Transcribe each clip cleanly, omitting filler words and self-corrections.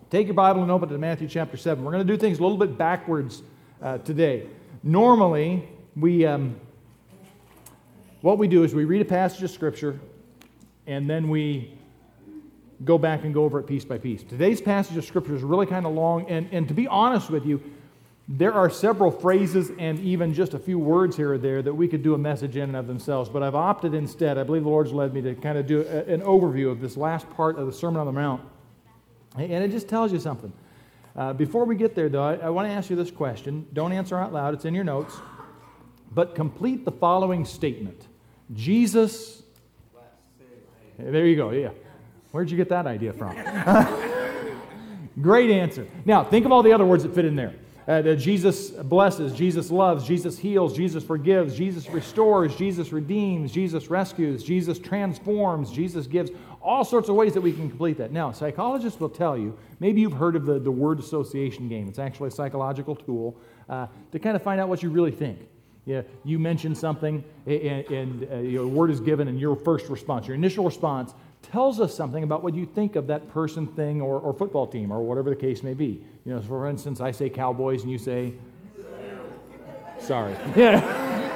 Take your Bible and open it to Matthew chapter 7. We're going to do things a little bit backwards today. Normally, what we do is we read a passage of Scripture, and then we go back and go over it piece by piece. Today's passage of Scripture is really kind of long, and to be honest with you, there are several phrases and even just a few words here or there that we could do a message in and of themselves, but I've opted instead, I believe the Lord's led me to kind of do an overview of this last part of the Sermon on the Mount. And it just tells you something. Before we get there, though, I want to ask you this question. Don't answer out loud. It's in your notes. But complete the following statement. Jesus... There you go. Yeah. Where'd you get that idea from? Great answer. Now, think of all the other words that fit in there. Jesus blesses, Jesus loves, Jesus heals, Jesus forgives, Jesus restores, Jesus redeems, Jesus rescues, Jesus transforms, Jesus gives. All sorts of ways that we can complete that. Now, psychologists will tell you, maybe you've heard of the word association game. It's actually a psychological tool to kind of find out what you really think. Yeah, you mention something, and your word is given, and your first response, your initial response, tells us something about what you think of that person, thing, or football team, or whatever the case may be. You know, for instance, I say Cowboys, and you say, sorry. Yeah.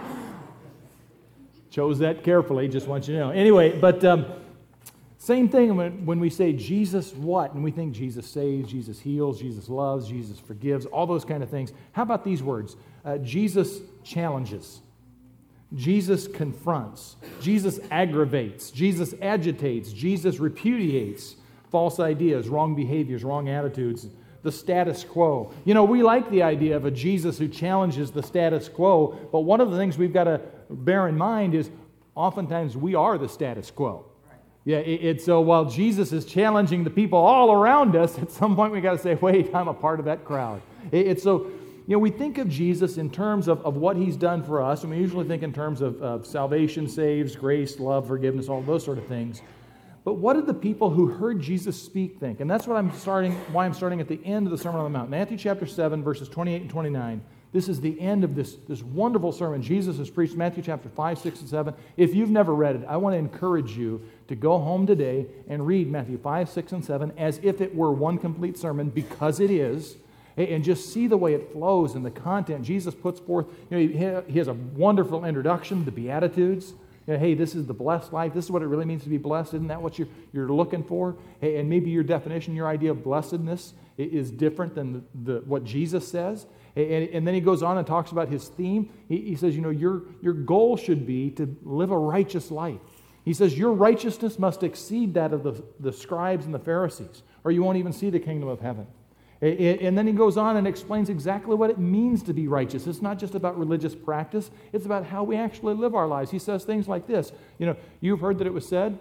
Chose that carefully, just want you to know. Anyway, but same thing when we say Jesus what, and we think Jesus saves, Jesus heals, Jesus loves, Jesus forgives, all those kind of things. How about these words? Jesus challenges. Jesus confronts. Jesus aggravates. Jesus agitates. Jesus repudiates false ideas, wrong behaviors, wrong attitudes, the status quo. You know, we like the idea of a Jesus who challenges the status quo, but one of the things we've got to bear in mind is oftentimes we are the status quo. Yeah, so while Jesus is challenging the people all around us, at some point we got to say, wait, I'm a part of that crowd. So, you know, we think of Jesus in terms of what He's done for us, and we usually think in terms of salvation, saves, grace, love, forgiveness, all those sort of things. But what did the people who heard Jesus speak think? And that's why I'm starting at the end of the Sermon on the Mount. Matthew chapter 7, verses 28 and 29. This is the end of this wonderful sermon. Jesus has preached Matthew chapter 5, 6, and 7. If you've never read it, I want to encourage you to go home today and read Matthew 5, 6, and 7 as if it were one complete sermon, because it is. And just see the way it flows and the content Jesus puts forth. You know, he has a wonderful introduction, the Beatitudes. You know, hey, this is the blessed life. This is what it really means to be blessed. Isn't that what you're looking for? And maybe your definition, your idea of blessedness is different than what Jesus says. And then he goes on and talks about his theme. He says, you know, your goal should be to live a righteous life. He says, your righteousness must exceed that of the scribes and the Pharisees, or you won't even see the kingdom of heaven. And then he goes on and explains exactly what it means to be righteous. It's not just about religious practice. It's about how we actually live our lives. He says things like this. You know, you've heard that it was said,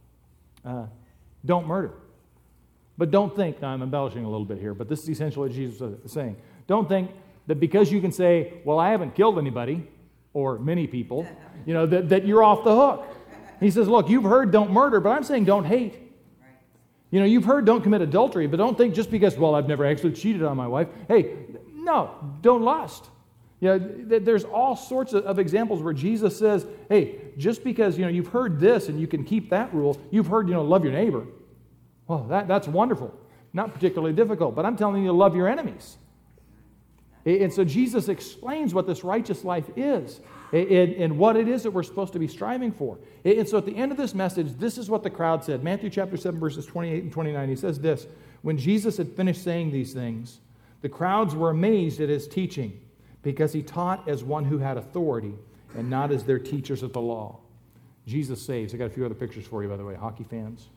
don't murder. But don't think, now I'm embellishing a little bit here, but this is essentially what Jesus is saying. Don't think that because you can say, well, I haven't killed anybody, or many people, you know, that you're off the hook. He says, look, you've heard don't murder, but I'm saying don't hate. You know, you've heard don't commit adultery, but don't think just because, well, I've never actually cheated on my wife. Hey, no, don't lust. You know, there's all sorts of examples where Jesus says, hey, just because, you know, you've heard this and you can keep that rule, you've heard, you know, love your neighbor. Well, that's wonderful. Not particularly difficult, but I'm telling you to love your enemies. And so Jesus explains what this righteous life is and what it is that we're supposed to be striving for. And so at the end of this message, this is what the crowd said. Matthew chapter 7, verses 28 and 29, he says this, when Jesus had finished saying these things, the crowds were amazed at his teaching because he taught as one who had authority and not as their teachers of the law. Jesus saves. I got a few other pictures for you, by the way, hockey fans.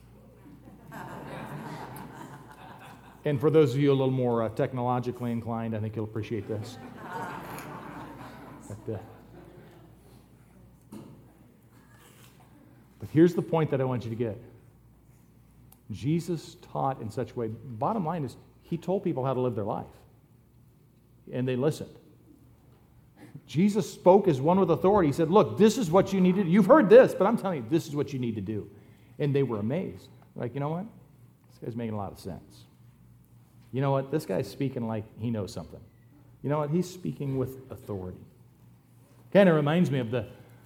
And for those of you a little more technologically inclined, I think you'll appreciate this. But here's the point that I want you to get. Jesus taught in such a way, bottom line is, he told people how to live their life. And they listened. Jesus spoke as one with authority. He said, look, this is what you need to do. You've heard this, but I'm telling you, this is what you need to do. And they were amazed. Like, you know what? This guy's making a lot of sense. You know what? This guy's speaking like he knows something. You know what? He's speaking with authority. Kind of reminds me of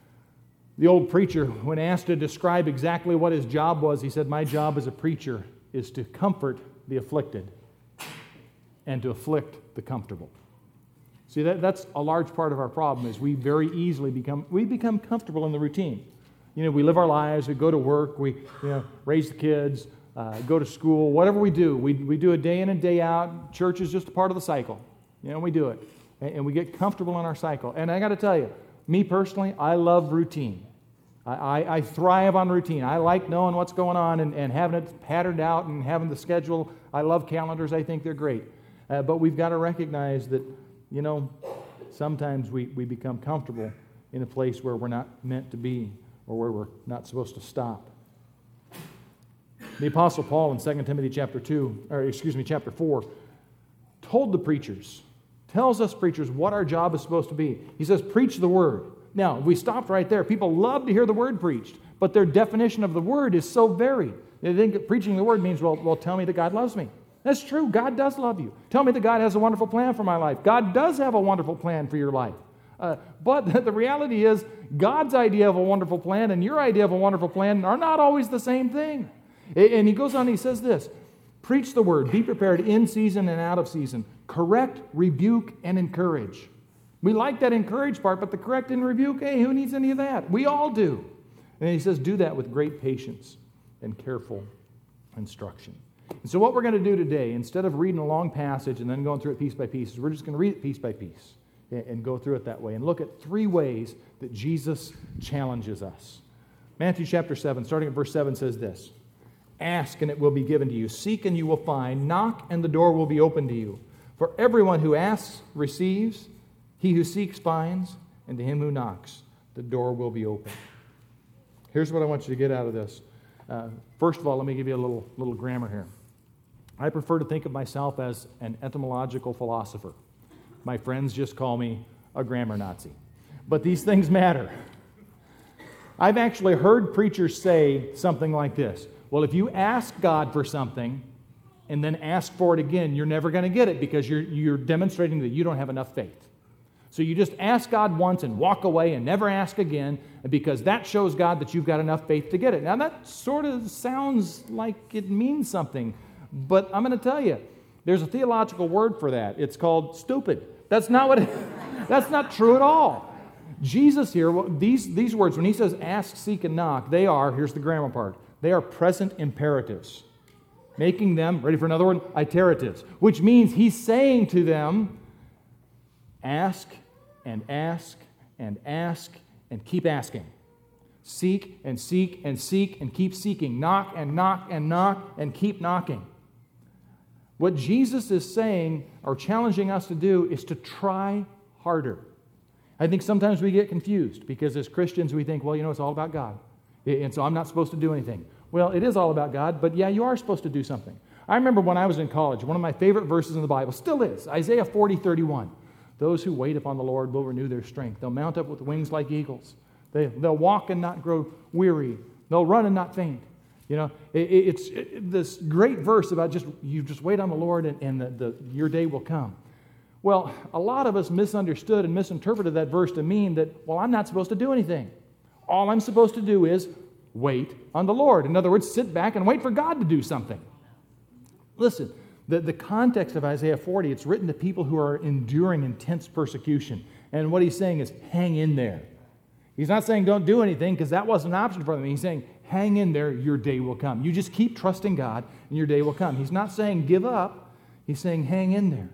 the old preacher when asked to describe exactly what his job was. He said, my job as a preacher is to comfort the afflicted and to afflict the comfortable. See, that's a large part of our problem is we very easily become comfortable in the routine. We live our lives, we go to work, we raise the kids, go to school, whatever we do. We do it day in and day out. Church is just a part of the cycle. We do it. And we get comfortable in our cycle. And I got to tell you, me personally, I love routine. I thrive on routine. I like knowing what's going on and having it patterned out and having the schedule. I love calendars. I think they're great. But we've got to recognize that, sometimes we become comfortable in a place where we're not meant to be or where we're not supposed to stop. The Apostle Paul in 2 Timothy chapter 4, told the preachers, tells us preachers what our job is supposed to be. He says, preach the word. Now, if we stopped right there, people love to hear the word preached, but their definition of the word is so varied. They think that preaching the word means, well, tell me that God loves me. That's true. God does love you. Tell me that God has a wonderful plan for my life. God does have a wonderful plan for your life. But the reality is, God's idea of a wonderful plan and your idea of a wonderful plan are not always the same thing. And he goes on, he says this, preach the word, be prepared in season and out of season, correct, rebuke, and encourage. We like that encourage part, but the correct and rebuke, hey, who needs any of that? We all do. And he says, do that with great patience and careful instruction. And so what we're going to do today, instead of reading a long passage and then going through it piece by piece, is we're just going to read it piece by piece and go through it that way and look at 3 ways that Jesus challenges us. Matthew chapter 7, starting at verse 7, says this, ask and it will be given to you. Seek and you will find. Knock and the door will be opened to you. For everyone who asks receives. He who seeks finds. And to him who knocks, the door will be opened. Here's what I want you to get out of this. First of all, let me give you a little grammar here. I prefer to think of myself as an etymological philosopher. My friends just call me a grammar Nazi. But these things matter. I've actually heard preachers say something like this. Well, if you ask God for something and then ask for it again, you're never going to get it because you're demonstrating that you don't have enough faith. So you just ask God once and walk away and never ask again because that shows God that you've got enough faith to get it. Now that sort of sounds like it means something, but I'm going to tell you, there's a theological word for that. It's called stupid. That's not that's not true at all. Jesus here, these words, when he says ask, seek, and knock, they are, here's the grammar part, they are present imperatives, making them, ready for another one, iteratives, which means he's saying to them, ask and ask and ask and keep asking. Seek and seek and seek and keep seeking. Knock and knock and knock and keep knocking. What Jesus is saying or challenging us to do is to try harder. I think sometimes we get confused because as Christians we think, well, it's all about God. And so I'm not supposed to do anything. Well, it is all about God, but yeah, you are supposed to do something. I remember when I was in college, one of my favorite verses in the Bible still is Isaiah 40:31. Those who wait upon the Lord will renew their strength. They'll mount up with wings like eagles. They'll walk and not grow weary. They'll run and not faint. It's this great verse about you just wait on the Lord and your day will come. Well, a lot of us misunderstood and misinterpreted that verse to mean that, well, I'm not supposed to do anything. All I'm supposed to do is wait on the Lord. In other words, sit back and wait for God to do something. Listen, the context of Isaiah 40, it's written to people who are enduring intense persecution. And what he's saying is, hang in there. He's not saying don't do anything because that wasn't an option for them. He's saying, hang in there, your day will come. You just keep trusting God and your day will come. He's not saying give up. He's saying hang in there.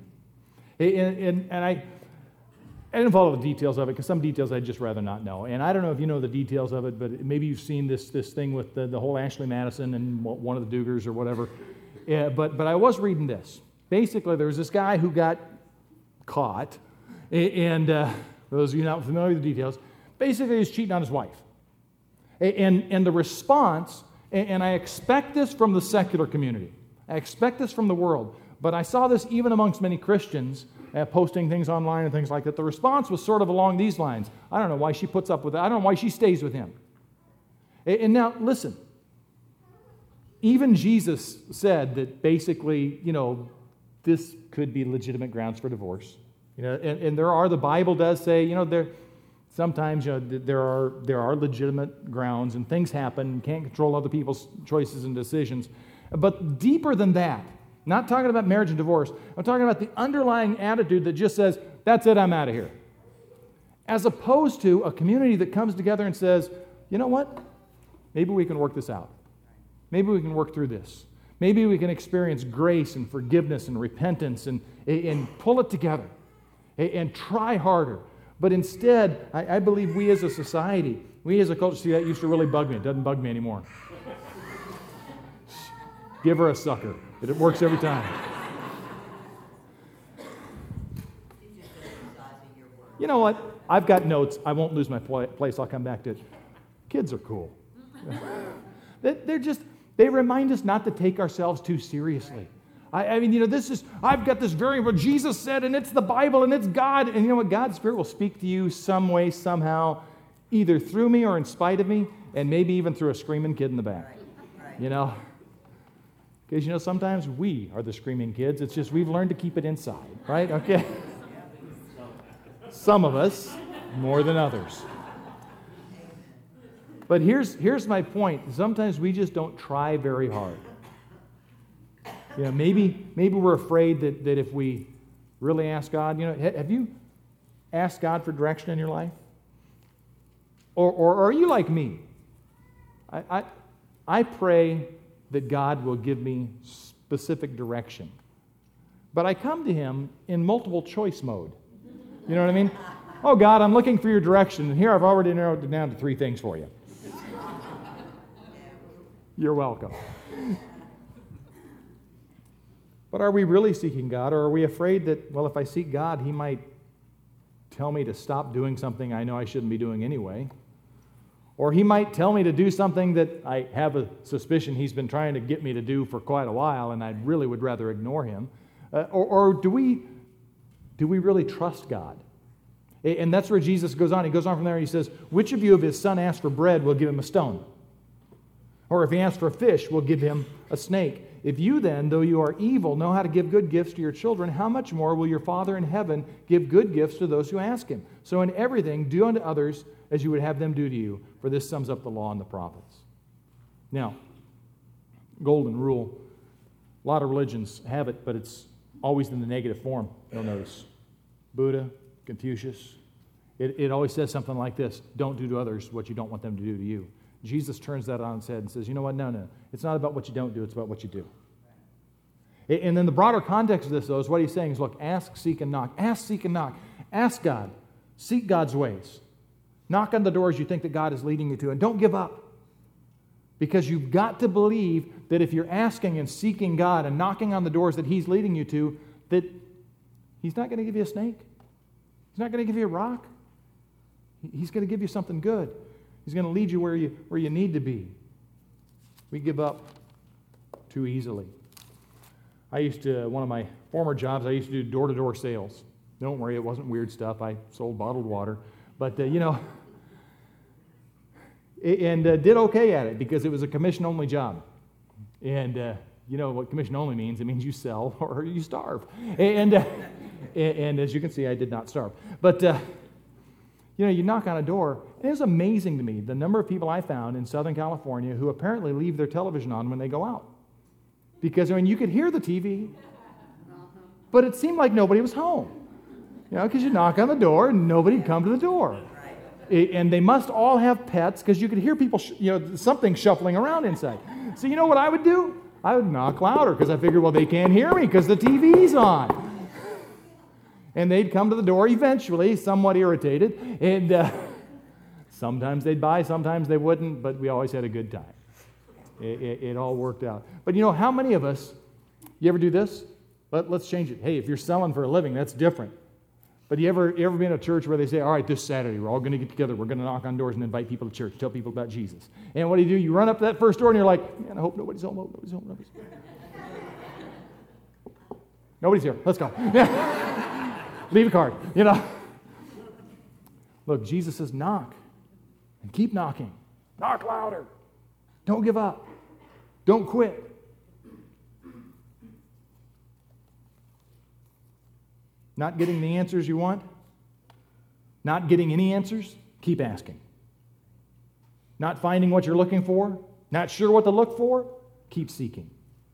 And I didn't follow the details of it because some details I'd just rather not know. And I don't know if you know the details of it, but maybe you've seen this thing with the whole Ashley Madison and one of the Dugars or whatever. But I was reading this. Basically, there was this guy who got caught, and for those of you not familiar with the details, basically he was cheating on his wife. And the response, and I expect this from the secular community, I expect this from the world, but I saw this even amongst many Christians posting things online and things like that. The response was sort of along these lines. I don't know why she puts up with it. I don't know why she stays with him. And now, listen. Even Jesus said that basically, this could be legitimate grounds for divorce. And the Bible does say, sometimes there are legitimate grounds and things happen. You can't control other people's choices and decisions. But deeper than that, not talking about marriage and divorce, I'm talking about the underlying attitude that just says, that's it, I'm out of here. As opposed to a community that comes together and says, you know what? Maybe we can work this out. Maybe we can work through this. Maybe we can experience grace and forgiveness and repentance and pull it together and try harder. But instead, I believe we as a society, we as a culture, see, that used to really bug me. It doesn't bug me anymore. Give her a sucker. It works every time. You know what? I've got notes. I won't lose my place. I'll come back to it. Kids are cool. They remind us not to take ourselves too seriously. I mean, I've got this very, what Jesus said, and it's the Bible, and it's God. And you know what? God's Spirit will speak to you some way, somehow, either through me or in spite of me, and maybe even through a screaming kid in the back. Right. Because, sometimes we are the screaming kids. It's just we've learned to keep it inside, right? Okay? Some of us more than others. But here's my point. Sometimes we just don't try very hard. Maybe we're afraid that if we really ask God, have you asked God for direction in your life? Or are you like me? I pray that God will give me specific direction. But I come to Him in multiple choice mode. You know what I mean? Oh, God, I'm looking for your direction, and here I've already narrowed it down to 3 things for you. You're welcome. But are we really seeking God, or are we afraid that, well, if I seek God, He might tell me to stop doing something I know I shouldn't be doing anyway? Or He might tell me to do something that I have a suspicion He's been trying to get me to do for quite a while, and I really would rather ignore Him? Or do we really trust God? And that's where Jesus goes on. He goes on from there and He says, which of you, if his son asks for bread, will give him a stone? Or if he asks for a fish, will give him a snake? If you then, though you are evil, know how to give good gifts to your children, how much more will your Father in heaven give good gifts to those who ask Him? So in everything, do unto others as you would have them do to you, for this sums up the law and the prophets. Now, golden rule. A lot of religions have it, but it's always in the negative form, you'll notice. Buddha, Confucius, it always says something like this: don't do to others what you don't want them to do to you. Jesus turns that on its head and says, you know what, no. It's not about what you don't do, it's about what you do. And then the broader context of this, though, is what He's saying is, look, ask, seek, and knock. Ask, seek, and knock. Ask God. Seek God's ways. Knock on the doors you think that God is leading you to, and don't give up. Because you've got to believe that if you're asking and seeking God and knocking on the doors that He's leading you to, that He's not going to give you a snake. He's not going to give you a rock. He's going to give you something good. He's going to lead you where you need to be. We give up too easily. One of my former jobs, I used to do door-to-door sales. Don't worry, it wasn't weird stuff. I sold bottled water. But, and did okay at it because it was a commission-only job. And you know what commission-only means? It means you sell or you starve. And as you can see, I did not starve. But, you knock on a door, and it was amazing to me the number of people I found in Southern California who apparently leave their television on when they go out. Because, you could hear the TV, but it seemed like nobody was home. Because you knock on the door and nobody'd come to the door. And they must all have pets because you could hear people, something shuffling around inside. So you know what I would do? I would knock louder because I figured, well, they can't hear me because the TV's on. And they'd come to the door eventually, somewhat irritated, and sometimes they'd buy, sometimes they wouldn't, but we always had a good time. It all worked out. But how many of us, you ever do this? Let's change it. Hey, if you're selling for a living, that's different. But you ever been in a church where they say, all right, this Saturday, we're all going to get together, we're going to knock on doors and invite people to church, tell people about Jesus. And what do? You run up to that first door and you're like, man, I hope nobody's home, nobody's home. Nobody's here, let's go. Leave a card, Look, Jesus says knock and keep knocking. Knock louder. Don't give up. Don't quit. Not getting the answers you want? Not getting any answers? Keep asking. Not finding what you're looking for? Not sure what to look for? Keep seeking.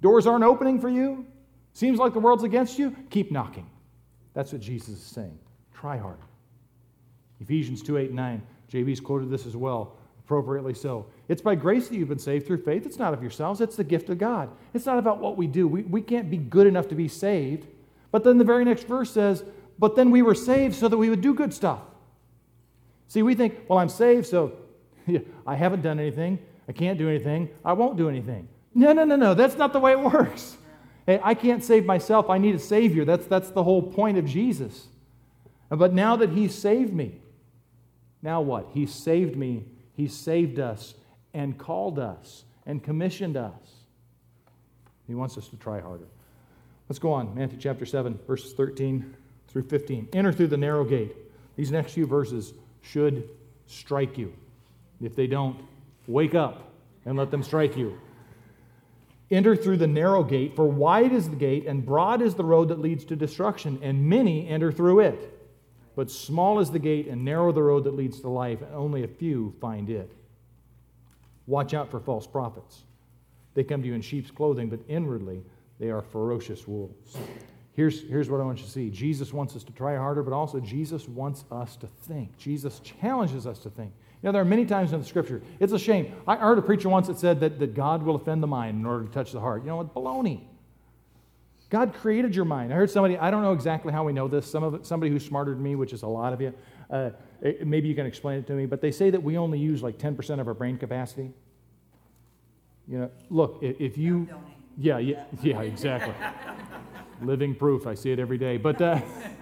Doors aren't opening for you? Seems like the world's against you? Keep knocking. That's what Jesus is saying. Try harder. Ephesians 2:8-9. JB's quoted this as well, appropriately so. It's by grace that you've been saved through faith. It's not of yourselves. It's the gift of God. It's not about what we do. We can't be good enough to be saved. But then the very next verse says, but then we were saved so that we would do good stuff. See, we think, well, I'm saved, so I haven't done anything. I can't do anything. I won't do anything. No. That's not the way it works. Hey, I can't save myself. I need a Savior. That's the whole point of Jesus. But now that He's saved me, now what? He's saved me. He's saved us and called us and commissioned us. He wants us to try harder. Let's go on. Matthew chapter 7, verses 13 through 15. Enter through the narrow gate. These next few verses should strike you. If they don't, wake up and let them strike you. Enter through the narrow gate, for wide is the gate and broad is the road that leads to destruction, and many enter through it. But small is the gate and narrow the road that leads to life, and only a few find it. Watch out for false prophets. They come to you in sheep's clothing, but inwardly they are ferocious wolves. Here's what I want you to see. Jesus wants us to try harder, but also Jesus wants us to think. Jesus challenges us to think. You know, there are many times in the Scripture, it's a shame. I heard a preacher once that said that God will offend the mind in order to touch the heart. You know what? Baloney. God created your mind. I heard somebody, I don't know exactly how we know this, somebody who's smarter than me, which is a lot of you, maybe you can explain it to me, but they say that we only use like 10% of our brain capacity. You know, look, if you... Yeah, exactly. Living proof. I see it every day. But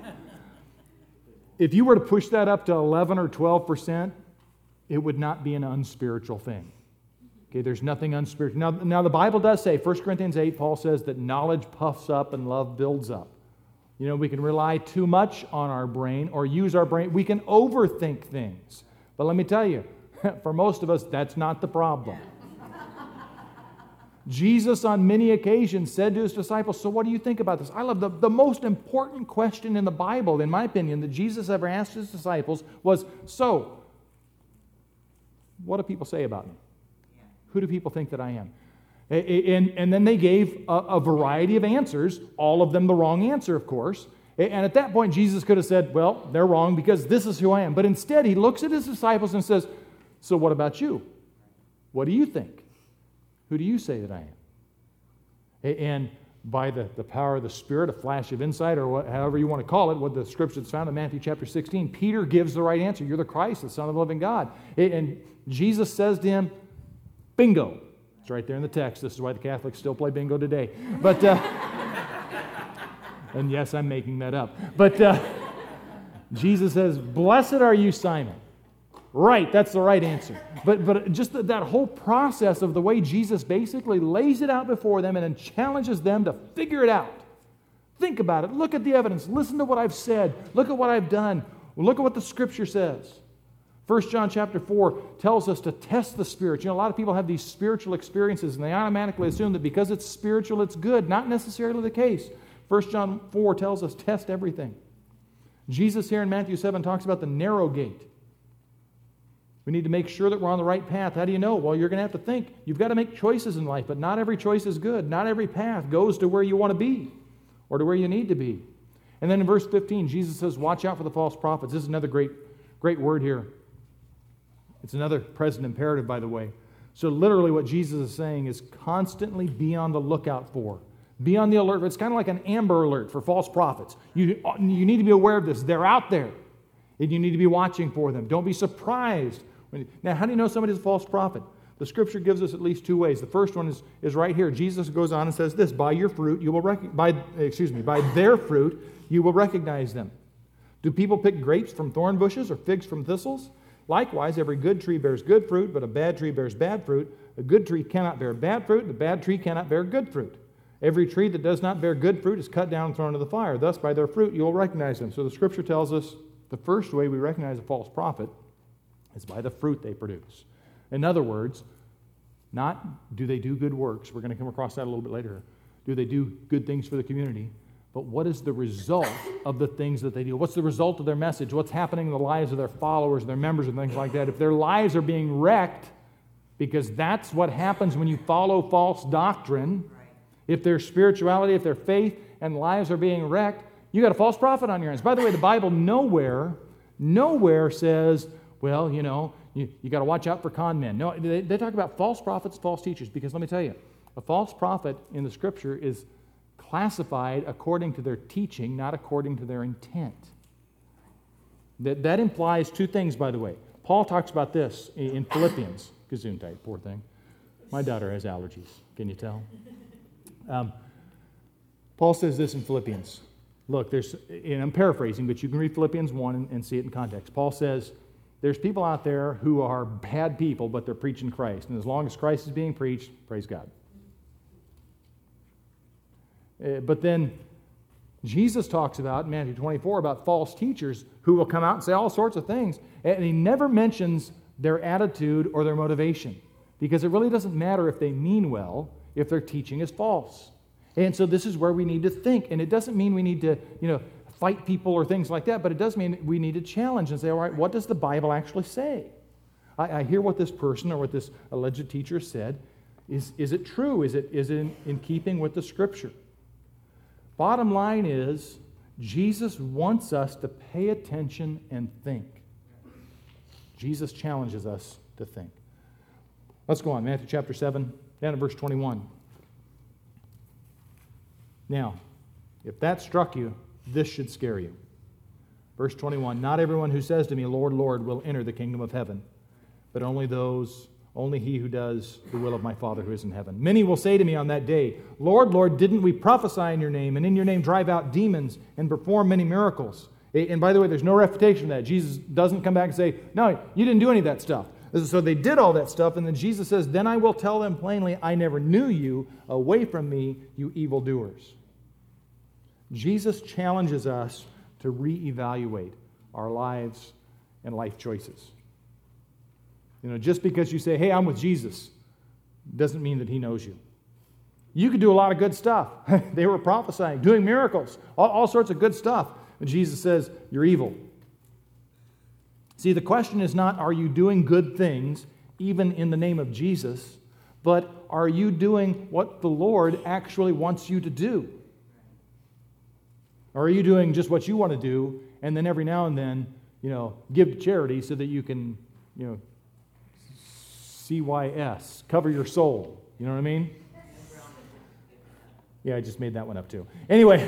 if you were to push that up to 11 or 12%, it would not be an unspiritual thing. Okay, there's nothing unspiritual. Now the Bible does say, 1 Corinthians 8, Paul says that knowledge puffs up and love builds up. You know, we can rely too much on our brain or use our brain. We can overthink things. But let me tell you, for most of us, that's not the problem. Jesus on many occasions said to his disciples, so what do you think about this? I love the most important question in the Bible, in my opinion, that Jesus ever asked his disciples was, so, what do people say about me? Who do people think that I am? And then they gave a variety of answers, all of them the wrong answer, of course. And at that point, Jesus could have said, well, they're wrong because this is who I am. But instead, he looks at his disciples and says, so what about you? What do you think? Who do you say that I am? And by the power of the Spirit, a flash of insight, or however you want to call it, what the scripture that's found in Matthew chapter 16, Peter gives the right answer. You're the Christ, the Son of the living God. And Jesus says to him, bingo. It's right there in the text. This is why the Catholics still play bingo today. But, and yes, I'm making that up. But Jesus says, blessed are you, Simon. Right, that's the right answer. But just that whole process of the way Jesus basically lays it out before them and then challenges them to figure it out. Think about it. Look at the evidence. Listen to what I've said. Look at what I've done. Look at what the Scripture says. 1 John chapter 4 tells us to test the spirits. You know, a lot of people have these spiritual experiences and they automatically assume that because it's spiritual, it's good. Not necessarily the case. 1 John 4 tells us test everything. Jesus here in Matthew 7 talks about the narrow gate. We need to make sure that we're on the right path. How do you know? Well, you're going to have to think. You've got to make choices in life, but not every choice is good. Not every path goes to where you want to be or to where you need to be. And then in verse 15, Jesus says, watch out for the false prophets. This is another great word here. It's another present imperative, by the way. So literally what Jesus is saying is constantly be on the lookout for. Be on the alert. It's kind of like an Amber Alert for false prophets. You need to be aware of this. They're out there, and you need to be watching for them. Don't be surprised. Now, how do you know somebody's a false prophet? The Scripture gives us at least two ways. The first one is right here. Jesus goes on and says this: by their fruit you will recognize them. Do people pick grapes from thorn bushes or figs from thistles? Likewise, every good tree bears good fruit, but a bad tree bears bad fruit. A good tree cannot bear bad fruit, and a bad tree cannot bear good fruit. Every tree that does not bear good fruit is cut down and thrown into the fire. Thus, by their fruit you will recognize them. So the Scripture tells us the first way we recognize a false prophet is by the fruit they produce. In other words, not do they do good works. We're going to come across that a little bit later. Do they do good things for the community? But what is the result of the things that they do? What's the result of their message? What's happening in the lives of their followers, their members, and things like that? If their lives are being wrecked, because that's what happens when you follow false doctrine, If their spirituality, if their faith and lives are being wrecked, you got a false prophet on your hands. By the way, the Bible nowhere says, well, you got to watch out for con men. No, they talk about false prophets, false teachers, because let me tell you, a false prophet in the Scripture is classified according to their teaching, not according to their intent. That implies two things, by the way. Paul talks about this in Philippians. Gesundheit, poor thing. My daughter has allergies. Can you tell? Paul says this in Philippians. Look, and I'm paraphrasing, but you can read Philippians 1 and see it in context. Paul says, there's people out there who are bad people, but they're preaching Christ. And as long as Christ is being preached, praise God. But then Jesus talks about, in Matthew 24, about false teachers who will come out and say all sorts of things. And he never mentions their attitude or their motivation, because it really doesn't matter if they mean well if their teaching is false. And so this is where we need to think. And it doesn't mean we need to, fight people or things like that, but it does mean we need to challenge and say, all right, what does the Bible actually say? I hear what this person or what this alleged teacher said. Is it true? Is it in keeping with the Scripture? Bottom line is, Jesus wants us to pay attention and think. Jesus challenges us to think. Let's go on. Matthew chapter 7, down to verse 21. Now, if that struck you, this should scare you. Verse 21, not everyone who says to me, Lord, Lord, will enter the kingdom of heaven, but only he who does the will of my Father who is in heaven. Many will say to me on that day, Lord, Lord, didn't we prophesy in your name, and in your name drive out demons and perform many miracles? And by the way, there's no refutation of that. Jesus doesn't come back and say, no, you didn't do any of that stuff. So they did all that stuff, and then Jesus says, then I will tell them plainly, I never knew you. Away from me, you evildoers. Jesus challenges us to reevaluate our lives and life choices. Just because you say, hey, I'm with Jesus, doesn't mean that he knows you. You could do a lot of good stuff. They were prophesying, doing miracles, all sorts of good stuff. And Jesus says, you're evil. See, the question is not, are you doing good things, even in the name of Jesus, but are you doing what the Lord actually wants you to do? Or are you doing just what you want to do, and then every now and then, give to charity so that you can, CYS, cover your soul. You know what I mean? Yeah, I just made that one up too. Anyway,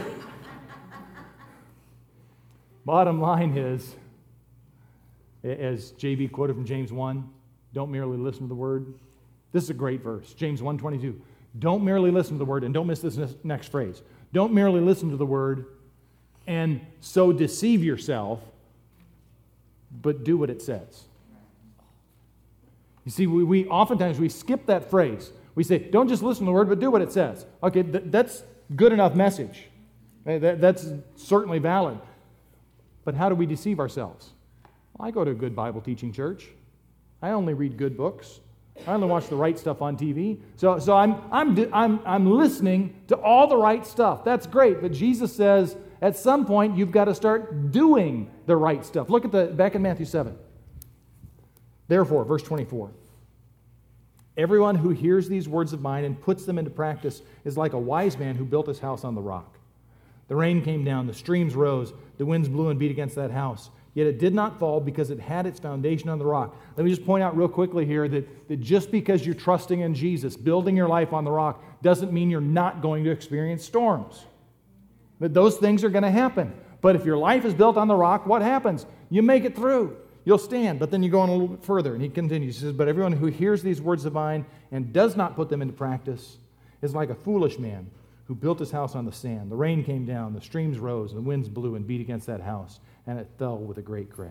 bottom line is, as JB quoted from James 1, don't merely listen to the word. This is a great verse, James 1:22. Don't merely listen to the word, and don't miss this next phrase. Don't merely listen to the word and so deceive yourself, but do what it says. You see, we oftentimes we skip that phrase. We say, don't just listen to the word, but do what it says. Okay, that's good enough message. That's certainly valid. But how do we deceive ourselves? Well, I go to a good Bible teaching church. I only read good books. I only watch the right stuff on TV. So I'm listening to all the right stuff. That's great. But Jesus says, at some point, you've got to start doing the right stuff. Look at back in Matthew 7. Therefore, verse 24. Everyone who hears these words of mine and puts them into practice is like a wise man who built his house on the rock. The rain came down, the streams rose, the winds blew and beat against that house. Yet it did not fall because it had its foundation on the rock. Let me just point out real quickly here that just because you're trusting in Jesus, building your life on the rock, doesn't mean you're not going to experience storms. But those things are going to happen. But if your life is built on the rock, what happens? You make it through. You'll stand, but then you go on a little bit further. And he continues. He says, but everyone who hears these words of mine and does not put them into practice is like a foolish man who built his house on the sand. The rain came down, the streams rose, and the winds blew and beat against that house, and it fell with a great crash.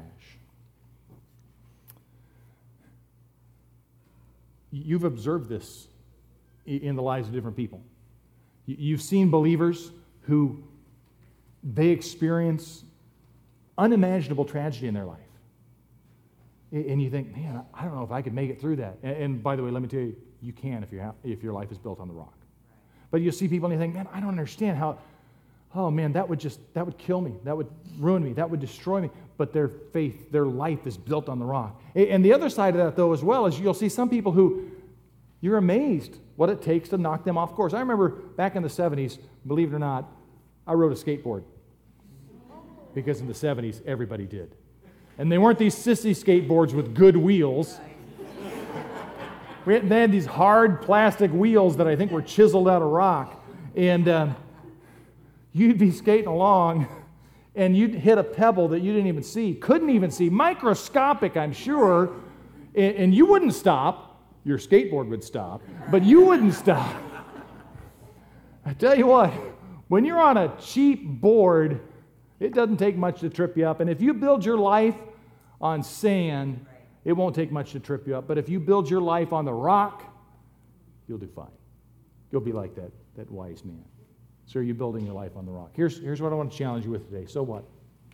You've observed this in the lives of different people. You've seen believers who they experience unimaginable tragedy in their life. And you think, man, I don't know if I could make it through that. And by the way, let me tell you, you can if your life is built on the rock. But you'll see people and you think, man, I don't understand how, oh man, that would kill me. That would ruin me. That would destroy me. But their faith, their life is built on the rock. And the other side of that, though, as well, is you'll see some people who you're amazed what it takes to knock them off course. I remember back in the 70s, believe it or not, I rode a skateboard. Because in the 70s, everybody did. And they weren't these sissy skateboards with good wheels. They had these hard plastic wheels that I think were chiseled out of rock. And you'd be skating along, and you'd hit a pebble that you didn't even see, couldn't even see, microscopic, I'm sure, and you wouldn't stop. Your skateboard would stop, but you wouldn't stop. I tell you what, when you're on a cheap board, it doesn't take much to trip you up. And if you build your life on sand, it won't take much to trip you up. But if you build your life on the rock, you'll do fine. You'll be like that wise man. So are you building your life on the rock? Here's what I want to challenge you with today. So what?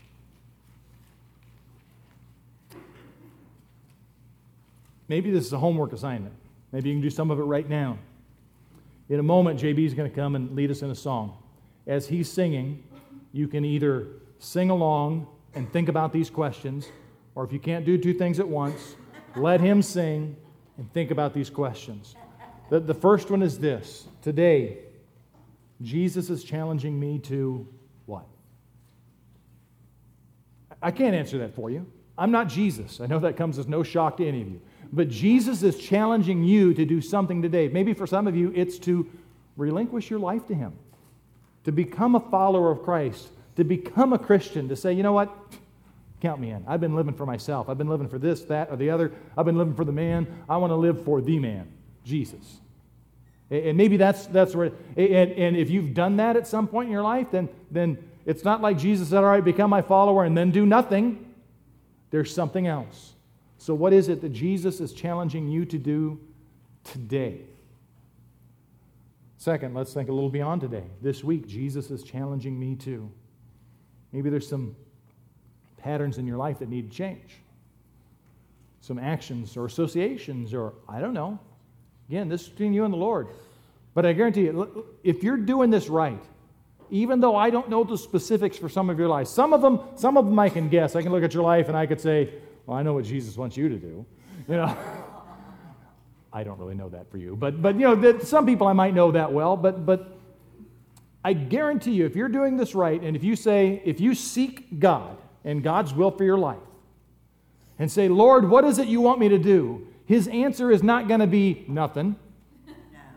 Maybe this is a homework assignment. Maybe you can do some of it right now. In a moment, JB is going to come and lead us in a song. As he's singing, you can either sing along and think about these questions, or if you can't do two things at once, let him sing and think about these questions. The first one is this. Today, Jesus is challenging me to what? I can't answer that for you. I'm not Jesus. I know that comes as no shock to any of you. But Jesus is challenging you to do something today. Maybe for some of you, it's to relinquish your life to Him, to become a follower of Christ, to become a Christian, to say, you know what? Count me in. I've been living for myself. I've been living for this, that, or the other. I've been living for the man. I want to live for the man, Jesus. And maybe that's where, and if you've done that at some point in your life, then it's not like Jesus said, all right, become my follower and then do nothing. There's something else. So what is it that Jesus is challenging you to do today? Second, let's think a little beyond today. This week, Jesus is challenging me too. Maybe there's some patterns in your life that need to change. Some actions or associations or, I don't know. Again, this is between you and the Lord. But I guarantee you, if you're doing this right, even though I don't know the specifics for some of your life, some of them I can guess. I can look at your life and I could say, well, I know what Jesus wants you to do. You know, I don't really know that for you. But you know, some people I might know that well. But I guarantee you, if you're doing this right, and if you seek God and God's will for your life, and say, Lord, what is it you want me to do? His answer is not going to be nothing. No.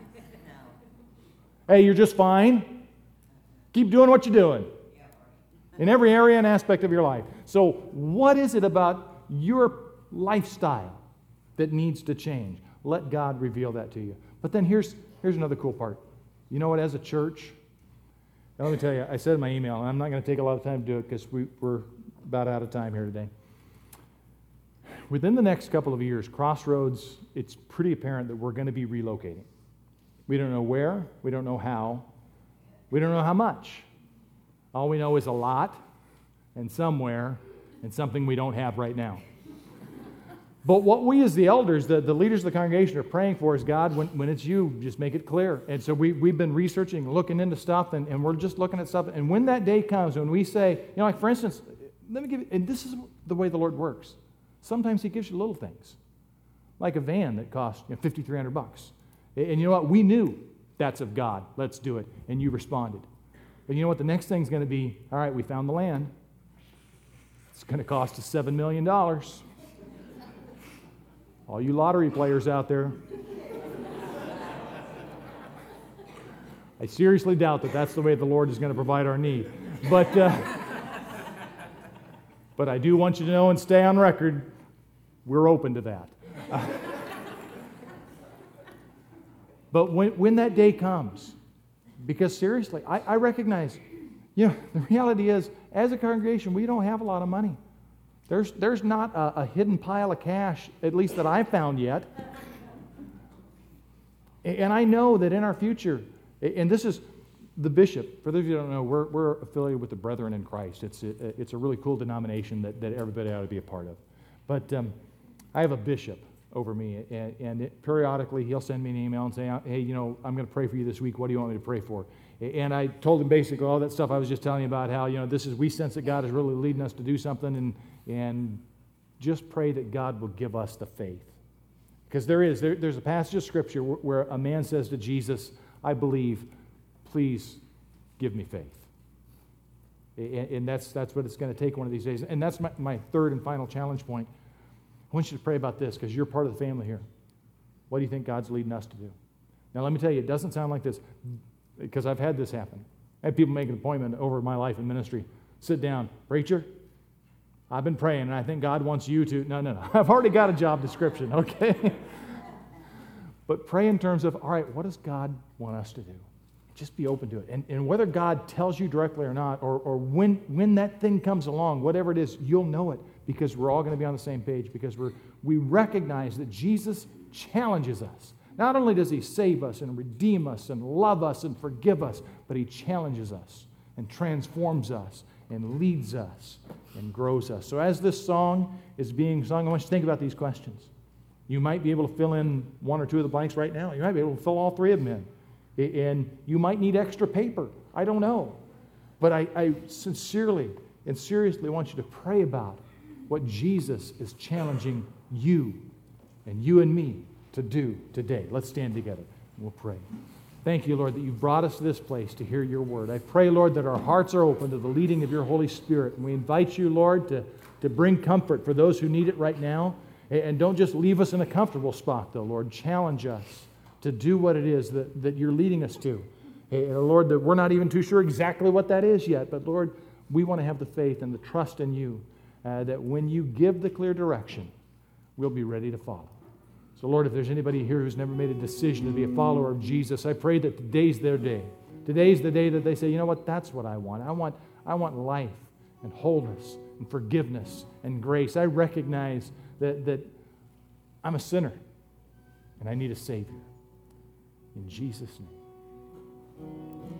Hey, you're just fine. Keep doing what you're doing in every area and aspect of your life. So what is it about your lifestyle that needs to change? Let God reveal that to you. But then here's another cool part. You know what, as a church, now let me tell you, I said in my email, and I'm not going to take a lot of time to do it because we're about out of time here today. Within the next couple of years, Crossroads, it's pretty apparent that we're going to be relocating. We don't know where, we don't know how, we don't know how much. All we know is a lot and somewhere and something we don't have right now. But what we as the elders, the leaders of the congregation are praying for is, God, when it's you, just make it clear. And so we've been researching, looking into stuff, and we're just looking at stuff. And when that day comes, when we say, you know, like for instance, let me give you, and this is the way the Lord works. Sometimes He gives you little things, like a van that costs $5,300. And you know what? We knew that's of God. Let's do it. And you responded. But you know what? The next thing's going to be, all right, we found the land. It's going to cost us $7 million. All you lottery players out there, I seriously doubt that that's the way the Lord is going to provide our need. But I do want you to know and stay on record, we're open to that. But when that day comes, because seriously, I recognize, the reality is, as a congregation, we don't have a lot of money. There's not a hidden pile of cash, at least that I've found yet. And I know that in our future, and this is the bishop, for those of you who don't know, we're affiliated with the Brethren in Christ. It's a really cool denomination that everybody ought to be a part of. But I have a bishop over me, and periodically he'll send me an email and say, hey, I'm going to pray for you this week. What do you want me to pray for? And I told him basically all that stuff I was just telling you about, how, we sense that God is really leading us to do something, and just pray that God will give us the faith. Because there's a passage of Scripture where a man says to Jesus, I believe, please give me faith. And that's what it's going to take one of these days. And that's my third and final challenge point. I want you to pray about this because you're part of the family here. What do you think God's leading us to do? Now, let me tell you, it doesn't sound like this because I've had this happen. I had people make an appointment over my life in ministry. Sit down. Preacher, I've been praying, and I think God wants you to... No. I've already got a job description, okay? But pray in terms of, all right, what does God want us to do? Just be open to it. And whether God tells you directly or not, or when that thing comes along, whatever it is, you'll know it because we're all going to be on the same page because we recognize that Jesus challenges us. Not only does he save us and redeem us and love us and forgive us, but he challenges us and transforms us and leads us and grows us. So as this song is being sung, I want you to think about these questions. You might be able to fill in one or two of the blanks right now. You might be able to fill all three of them in. And you might need extra paper. I don't know. But I sincerely and seriously want you to pray about what Jesus is challenging you and me to do today. Let's stand together and we'll pray. Thank you, Lord, that you've brought us to this place to hear your word. I pray, Lord, that our hearts are open to the leading of your Holy Spirit. And we invite you, Lord, to bring comfort for those who need it right now. And don't just leave us in a comfortable spot, though, Lord. Challenge us to do what it is that you're leading us to. Lord, that we're not even too sure exactly what that is yet. But, Lord, we want to have the faith and the trust in you that when you give the clear direction, we'll be ready to follow. So, Lord, if there's anybody here who's never made a decision to be a follower of Jesus, I pray that today's their day. Today's the day that they say, you know what, that's what I want. I want life and wholeness and forgiveness and grace. I recognize that I'm a sinner and I need a Savior. In Jesus' name.